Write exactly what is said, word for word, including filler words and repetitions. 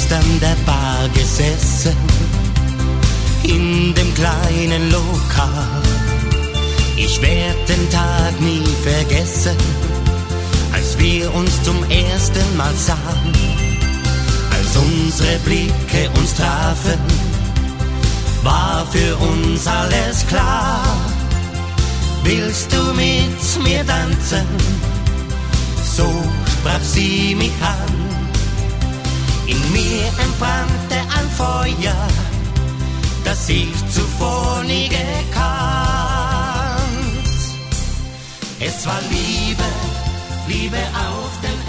zuerst an der Bar gesessen, in dem kleinen Lokal. Ich werd den Tag nie vergessen, als wir uns zum ersten Mal sahen, als unsere Blicke uns trafen, war für uns alles klar. Willst du mit mir tanzen? So sprach sie mich an. In mir entbrannte ein Feuer, das ich zuvor nie gekannt. Es war Liebe, Liebe auf dem